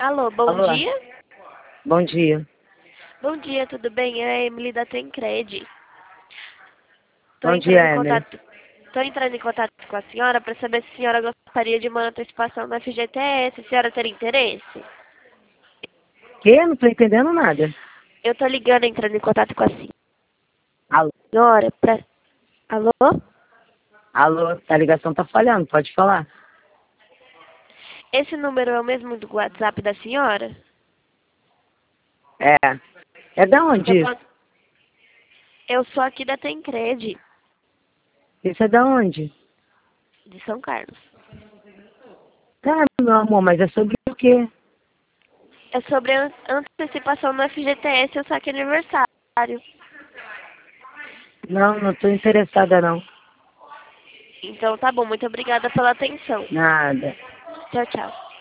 Alô, bom Alô, dia? bom dia. Bom dia, tudo bem? É a Emily da Tencred. Tô Bom dia, entrando em Emily. contato, tô entrando em contato com a senhora para saber se a senhora gostaria de uma antecipação no FGTS. A senhora teria interesse? Que? Não tô entendendo nada. Eu tô ligando, entrando em contato com a Alô, senhora pra... Alô? alô, a ligação tá falhando, pode falar. Esse número é o mesmo do WhatsApp da senhora? É. É da Eu, onde isso? posso... Eu sou aqui da Tencred, Isso é da onde? de São Carlos. Tá, meu amor, mas é sobre o quê? É sobre a antecipação no FGTS, eu saque aniversário. Não, não tô interessada não. Então tá bom, muito obrigada pela atenção. Nada. Tchau, tchau.